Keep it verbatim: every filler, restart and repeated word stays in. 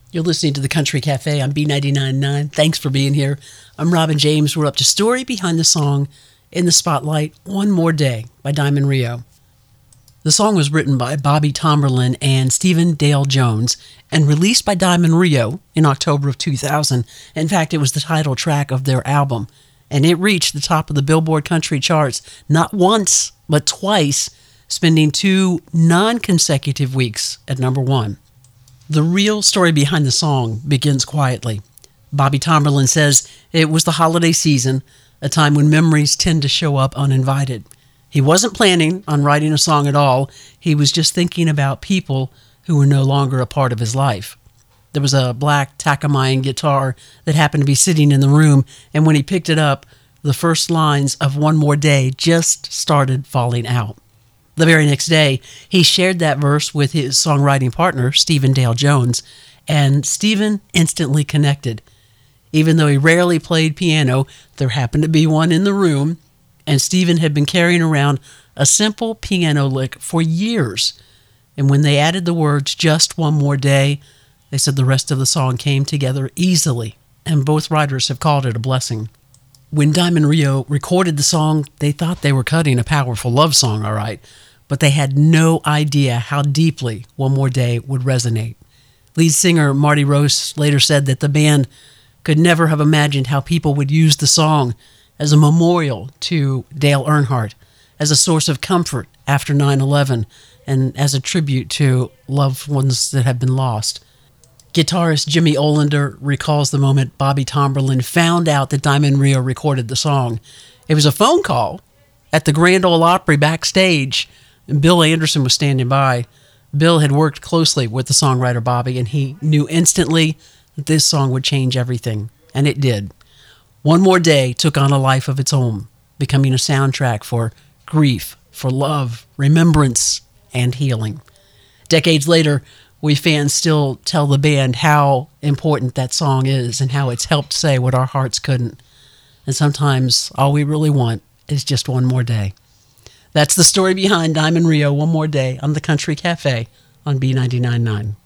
You're listening to the Country Cafe on B ninety-nine point nine. Thanks for being here. I'm Robin James. We're up to Story Behind the Song in the Spotlight, One More Day by Diamond Rio. The song was written by Bobby Tomberlin and Stephen Dale Jones and released by Diamond Rio in October of two thousand. In fact, it was the title track of their album, and it reached the top of the Billboard country charts not once, but twice, spending two non-consecutive weeks at number one. The real story behind the song begins quietly. Bobby Tomberlin says it was the holiday season, a time when memories tend to show up uninvited. He wasn't planning on writing a song at all. He was just thinking about people who were no longer a part of his life. There was a black Takamine guitar that happened to be sitting in the room, and when he picked it up, the first lines of One More Day just started falling out. The very next day, he shared that verse with his songwriting partner, Stephen Dale Jones, and Stephen instantly connected. Even though he rarely played piano, there happened to be one in the room, and Stephen had been carrying around a simple piano lick for years. And when they added the words, "Just One More Day," they said the rest of the song came together easily, and both writers have called it a blessing. When Diamond Rio recorded the song, they thought they were cutting a powerful love song, all right, but they had no idea how deeply One More Day would resonate. Lead singer Marty Rose later said that the band could never have imagined how people would use the song as a memorial to Dale Earnhardt, as a source of comfort after nine eleven, and as a tribute to loved ones that have been lost. Guitarist Jimmy Olander recalls the moment Bobby Tomberlin found out that Diamond Rio recorded the song. It was a phone call at the Grand Ole Opry backstage, and Bill Anderson was standing by. Bill had worked closely with the songwriter Bobby, and he knew instantly that this song would change everything, and it did. One More Day took on a life of its own, becoming a soundtrack for grief, for love, remembrance, and healing. Decades later, we fans still tell the band how important that song is and how it's helped say what our hearts couldn't. And sometimes all we really want is just one more day. That's the story behind Diamond Rio, One More Day, on the Country Cafe on B ninety-nine point nine.